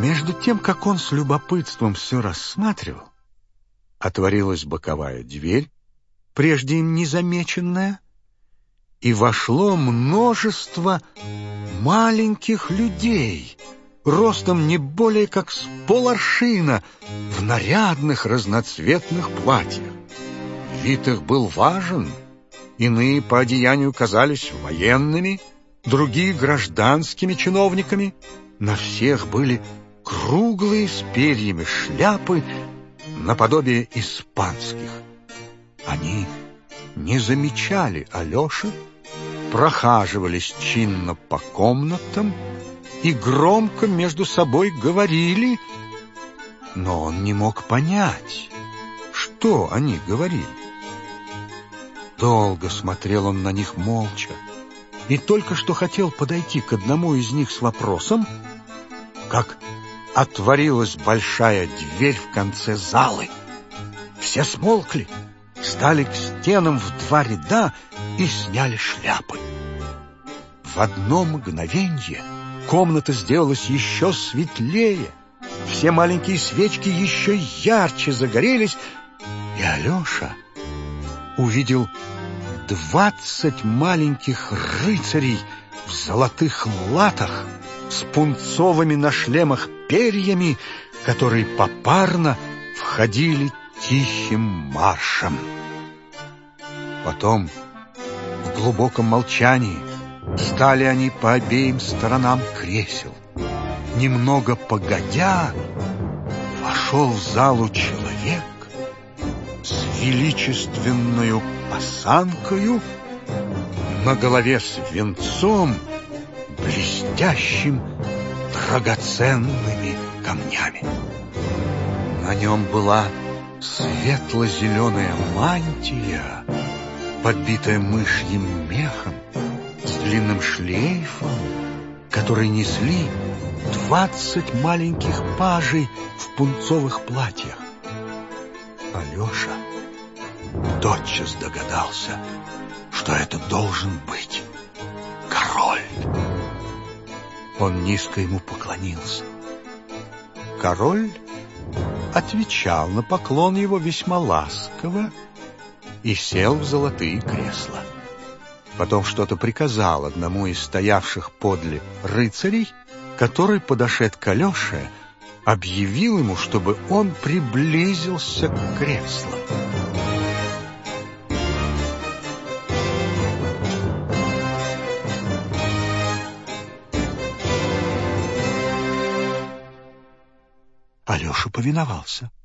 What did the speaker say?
Между тем, как он с любопытством все рассматривал, отворилась боковая дверь, прежде им незамеченная, и вошло множество маленьких людей, ростом не более как с поларшина, в нарядных разноцветных платьях. Вид их был важен, иные по одеянию казались военными, другие гражданскими чиновниками. На всех были круглые с перьями шляпы наподобие испанских. Они не замечали Алеши, прохаживались чинно по комнатам и громко между собой говорили, но он не мог понять, что они говорили. Долго смотрел он на них молча, и только что хотел подойти к одному из них с вопросом, как отворилась большая дверь в конце залы. Все смолкли, стали к стенам в два ряда и сняли шляпы. В одно мгновенье комната сделалась еще светлее, все маленькие свечки еще ярче загорелись, и Алеша увидел 20 маленьких рыцарей в золотых латах с пунцовыми на шлемах перьями, которые попарно входили тихим маршем. Потом в глубоком молчании стали они по обеим сторонам кресел. Немного погодя, вошел в залу человек с величественною осанкою, на голове с венцом, блестящим драгоценными камнями. На нем была светло-зеленая мантия, подбитая мышьим мехом, с длинным шлейфом, который несли 20 маленьких пажей в пунцовых платьях. Алеша тотчас догадался, что это должен быть король. Он низко ему поклонился. Король отвечал на поклон его весьма ласково и сел в золотые кресла. Потом что-то приказал одному из стоявших подле рыцарей, который, подошед к Алёше, объявил ему, чтобы он приблизился к креслу. Алеша повиновался.